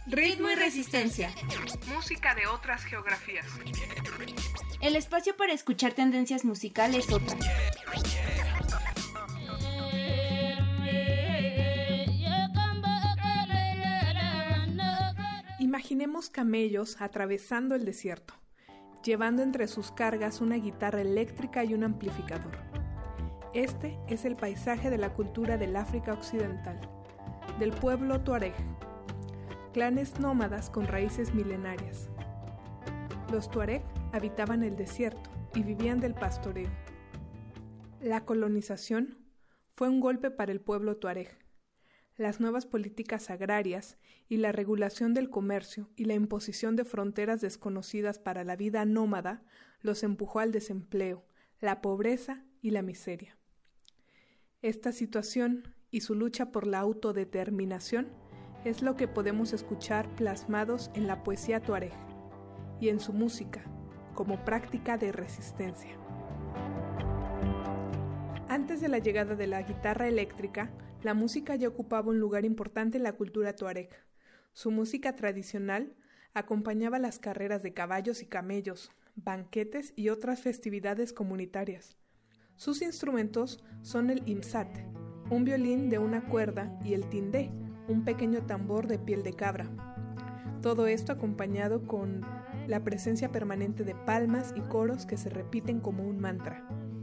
Ritmo y resistencia. Música de otras geografías. El espacio para escuchar tendencias musicales otras. Imaginemos camellos atravesando el desierto, llevando entre sus cargas una guitarra eléctrica y un amplificador. Este es el paisaje de la cultura del África Occidental, del pueblo tuareg, clanes nómadas con raíces milenarias. Los tuareg habitaban el desierto y vivían del pastoreo. La colonización fue un golpe para el pueblo tuareg. Las nuevas políticas agrarias y la regulación del comercio y la imposición de fronteras desconocidas para la vida nómada los empujó al desempleo, la pobreza y la miseria. Esta situación y su lucha por la autodeterminación es lo que podemos escuchar plasmados en la poesía tuareg y en su música como práctica de resistencia. Antes de la llegada de la guitarra eléctrica, la música ya ocupaba un lugar importante en la cultura tuareg. Su música tradicional acompañaba las carreras de caballos y camellos, banquetes y otras festividades comunitarias. Sus instrumentos son el imsat, un violín de una cuerda, y el tindé, un pequeño tambor de piel de cabra. Todo esto acompañado con la presencia permanente de palmas y coros que se repiten como un mantra.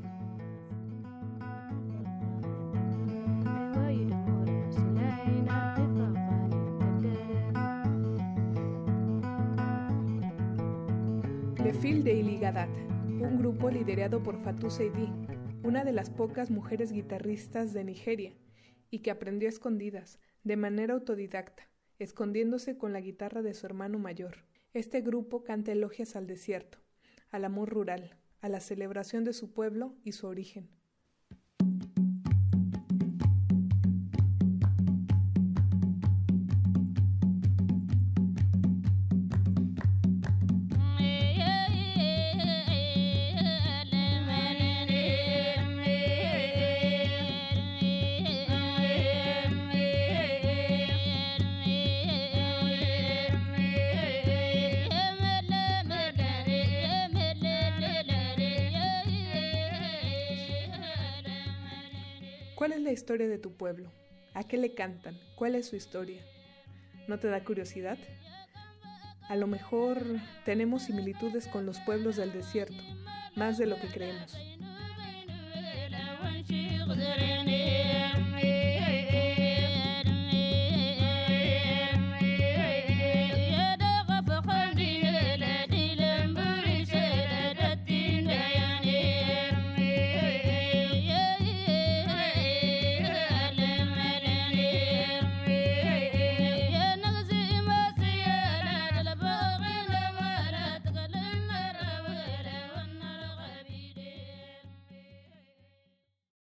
Lefil de Iligadat, un grupo liderado por Fatou Seydi, una de las pocas mujeres guitarristas de Nigeria, y que aprendió a escondidas, de manera autodidacta, escondiéndose con la guitarra de su hermano mayor. Este grupo canta elogios al desierto, al amor rural, a la celebración de su pueblo y su origen. ¿Cuál es la historia de tu pueblo? ¿A qué le cantan? ¿Cuál es su historia? ¿No te da curiosidad? A lo mejor tenemos similitudes con los pueblos del desierto, más de lo que creemos.